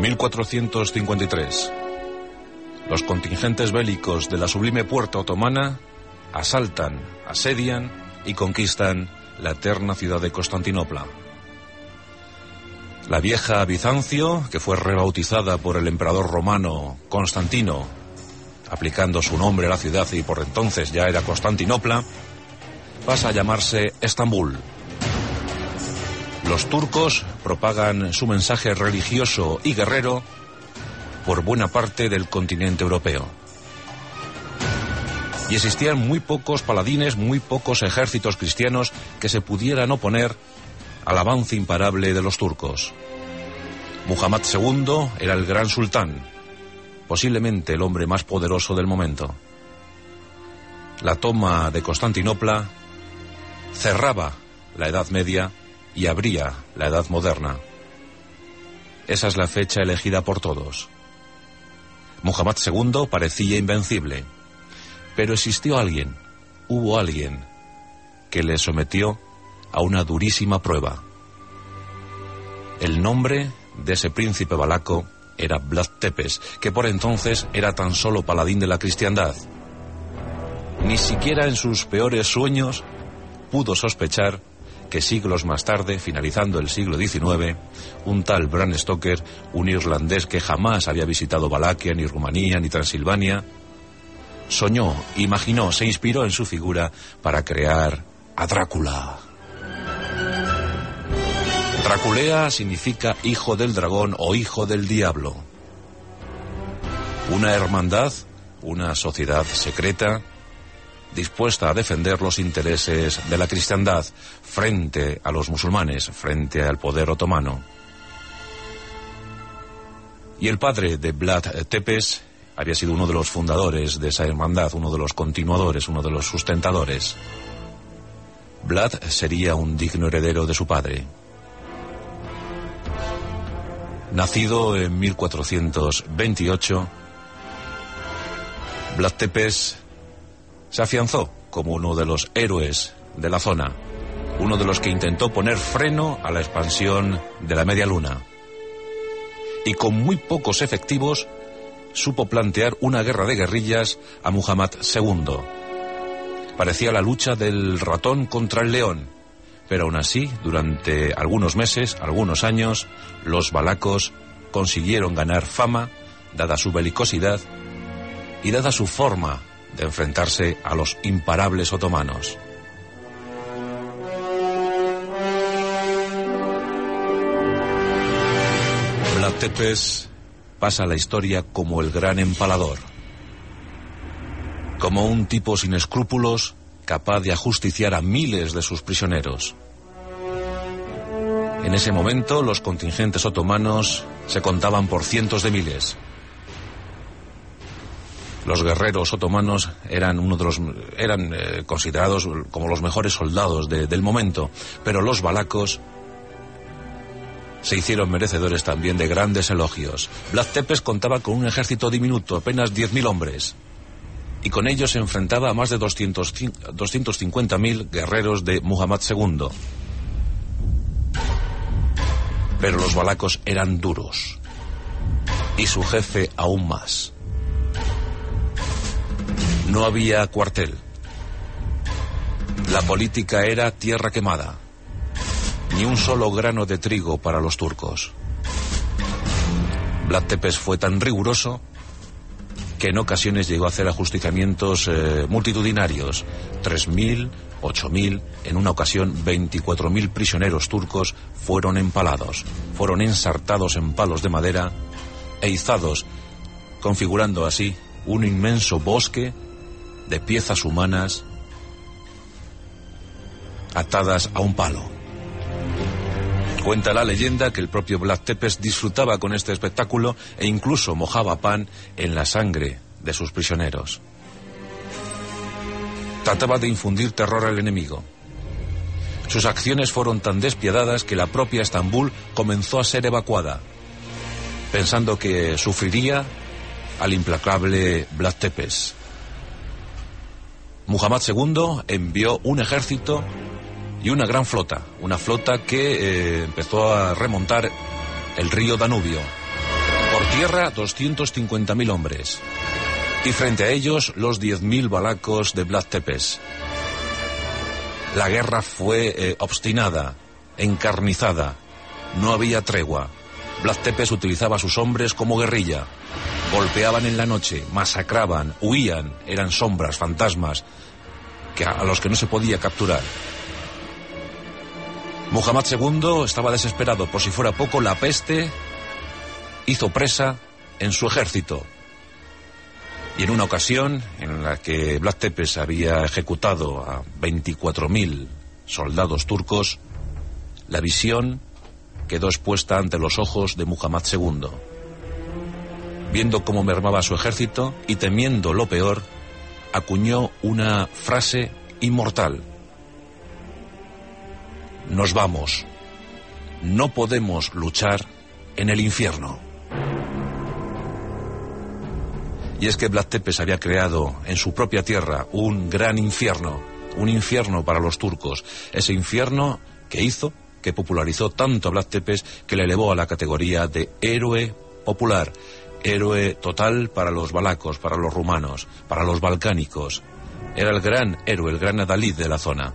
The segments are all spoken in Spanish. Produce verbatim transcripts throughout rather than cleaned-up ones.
mil cuatrocientos cincuenta y tres. Los contingentes bélicos de la sublime puerta otomana asaltan, asedian y conquistan la eterna ciudad de Constantinopla. La vieja Bizancio, que fue rebautizada por el emperador romano Constantino, aplicando su nombre a la ciudad y por entonces ya era Constantinopla, pasa a llamarse Estambul. Los turcos propagan su mensaje religioso y guerrero por buena parte del continente europeo. Y existían muy pocos paladines, muy pocos ejércitos cristianos que se pudieran oponer al avance imparable de los turcos. Muhammad segundo era el gran sultán, posiblemente el hombre más poderoso del momento. La toma de Constantinopla cerraba la Edad Media y abría la Edad Moderna. Esa es la fecha elegida por todos. Muhammad segundo parecía invencible, pero existió alguien, hubo alguien, que le sometió a una durísima prueba. El nombre de ese príncipe valaco era Vlad Tepes, que por entonces era tan solo paladín de la cristiandad. Ni siquiera en sus peores sueños pudo sospechar que siglos más tarde, finalizando el siglo diecinueve, un tal Bram Stoker, un irlandés que jamás había visitado Valaquia, ni Rumanía, ni Transilvania, soñó, imaginó, se inspiró en su figura para crear a Drácula. Draculea significa hijo del dragón o hijo del diablo. Una hermandad, una sociedad secreta, dispuesta a defender los intereses de la cristiandad frente a los musulmanes, frente al poder otomano. Y el padre de Vlad Tepes había sido uno de los fundadores de esa hermandad, uno de los continuadores, uno de los sustentadores. Vlad sería un digno heredero de su padre. Nacido en mil cuatrocientos veintiocho, Vlad Tepes se afianzó como uno de los héroes de la zona, uno de los que intentó poner freno a la expansión de la Media Luna. Y con muy pocos efectivos supo plantear una guerra de guerrillas a Muhammad segundo. Parecía la lucha del ratón contra el león, pero aún así, durante algunos meses, algunos años, los valacos consiguieron ganar fama, dada su belicosidad y dada su forma de enfrentarse a los imparables otomanos. Vlad Tepes pasa a la historia como el gran empalador, como un tipo sin escrúpulos, capaz de ajusticiar a miles de sus prisioneros. En ese momento, los contingentes otomanos se contaban por cientos de miles. Los guerreros otomanos eran uno de los eran eh, considerados como los mejores soldados de, del momento, pero los valacos se hicieron merecedores también de grandes elogios. Vlad Tepes contaba con un ejército diminuto, apenas diez mil hombres, y con ellos se enfrentaba a más de doscientos cincuenta mil guerreros de Muhammad segundo. Pero los valacos eran duros, y su jefe aún más. No había cuartel. La política era tierra quemada. Ni un solo grano de trigo para los turcos. Vlad Tepes fue tan riguroso que en ocasiones llegó a hacer ajusticiamientos eh, multitudinarios. Tres mil, ocho mil, en una ocasión veinticuatro mil prisioneros turcos fueron empalados, fueron ensartados en palos de madera e izados, configurando así un inmenso bosque de piezas humanas atadas a un palo. Cuenta la leyenda que el propio Vlad Tepes disfrutaba con este espectáculo e incluso mojaba pan en la sangre de sus prisioneros. Trataba de infundir terror al enemigo. Sus acciones fueron tan despiadadas que la propia Estambul comenzó a ser evacuada, pensando que sufriría al implacable Vlad Tepes. Muhammad segundo envió un ejército y una gran flota, una flota que eh, empezó a remontar el río Danubio. tierra, doscientos cincuenta mil hombres. Y frente a ellos, los diez mil valacos de Vlad Tepes. La guerra fue eh, obstinada, encarnizada. No había tregua. Vlad Tepes utilizaba a sus hombres como guerrilla. Golpeaban en la noche, masacraban, huían. Eran sombras, fantasmas, que a, a los que no se podía capturar. Muhammad segundo estaba desesperado. Por si fuera poco, la peste hizo presa en su ejército. Y en una ocasión en la que Vlad Tepes había ejecutado a veinticuatro mil soldados turcos, la visión quedó expuesta ante los ojos de Muhammad segundo. Viendo cómo mermaba su ejército y temiendo lo peor, acuñó una frase inmortal: nos vamos, no podemos luchar en el infierno. Y es que Vlad Tepes había creado en su propia tierra un gran infierno, un infierno para los turcos. Ese infierno que hizo, que popularizó tanto a Vlad Tepes, que le elevó a la categoría de héroe popular, héroe total para los valacos, para los rumanos, para los balcánicos. Era el gran héroe, el gran adalid de la zona.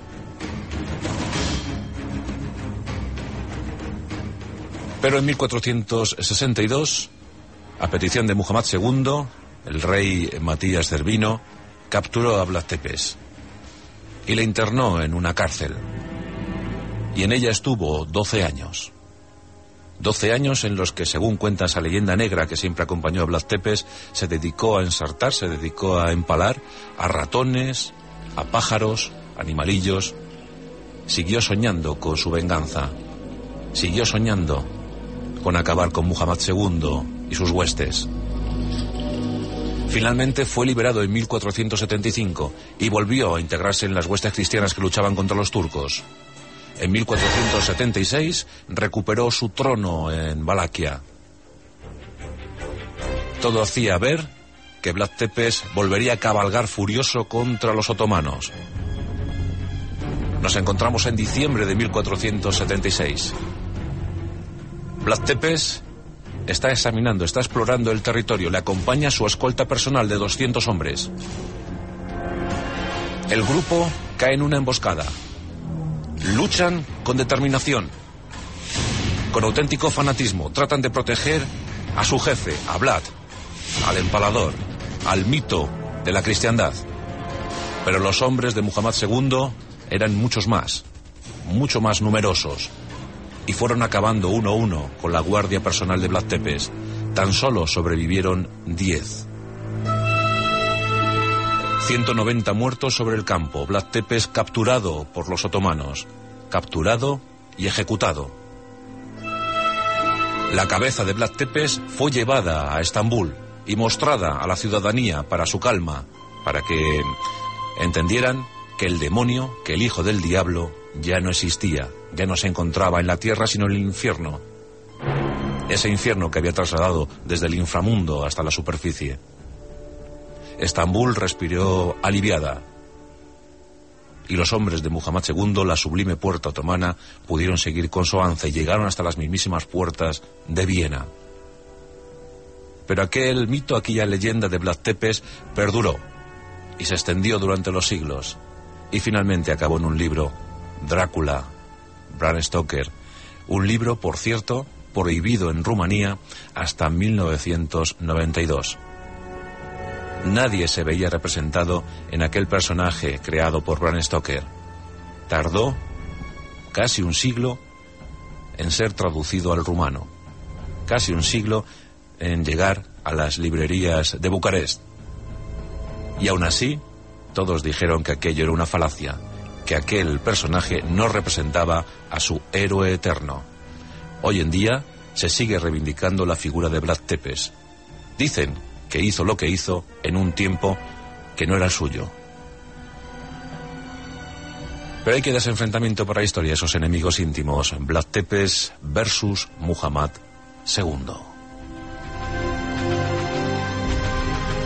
Pero en mil cuatrocientos sesenta y dos, a petición de Muhammad segundo, el rey Matías Cervino capturó a Vlad Tepes y le internó en una cárcel. Y en ella estuvo doce años. Doce años en los que, según cuenta esa leyenda negra que siempre acompañó a Vlad Tepes, se dedicó a ensartar, se dedicó a empalar a ratones, a pájaros, animalillos. Siguió soñando con su venganza. Siguió soñando con acabar con Muhammad segundo y sus huestes. Finalmente fue liberado en mil cuatrocientos setenta y cinco y volvió a integrarse en las huestes cristianas que luchaban contra los turcos. En mil cuatrocientos setenta y seis recuperó su trono en Valaquia. Todo hacía ver que Vlad Tepes volvería a cabalgar furioso contra los otomanos. Nos encontramos en diciembre de mil cuatrocientos setenta y seis. Vlad Tepes está examinando, está explorando el territorio. Le acompaña su escolta personal de doscientos hombres. El grupo cae en una emboscada. Luchan con determinación, con auténtico fanatismo. Tratan de proteger a su jefe, a Vlad, al empalador, al mito de la cristiandad. Pero los hombres de Muhammad segundo eran muchos más, mucho más numerosos, y fueron acabando uno a uno con la guardia personal de Vlad Tepes. Tan solo sobrevivieron diez. ciento noventa muertos sobre el campo. Vlad Tepes capturado por los otomanos, capturado y ejecutado. La cabeza de Vlad Tepes fue llevada a Estambul y mostrada a la ciudadanía para su calma, para que entendieran que el demonio, que el hijo del diablo, ya no existía, ya no se encontraba en la tierra sino en el infierno. Ese infierno que había trasladado desde el inframundo hasta la superficie. Estambul respiró aliviada, y los hombres de Muhammad segundo, la sublime puerta otomana, pudieron seguir con su avance y llegaron hasta las mismísimas puertas de Viena. Pero aquel mito, aquella leyenda de Vlad Tepes perduró y se extendió durante los siglos, y finalmente acabó en un libro, Drácula, Bram Stoker, un libro, por cierto, prohibido en Rumanía hasta mil novecientos noventa y dos. Nadie se veía representado en aquel personaje creado por Bram Stoker. Tardó casi un siglo en ser traducido al rumano, casi un siglo en llegar a las librerías de Bucarest. Y aún así, todos dijeron que aquello era una falacia, que aquel personaje no representaba a su héroe eterno. Hoy en día se sigue reivindicando la figura de Vlad Tepes. Dicen que hizo lo que hizo en un tiempo que no era el suyo. Pero hay que dar ese enfrentamiento para la historia, esos enemigos íntimos, Vlad Tepes versus Muhammad segundo.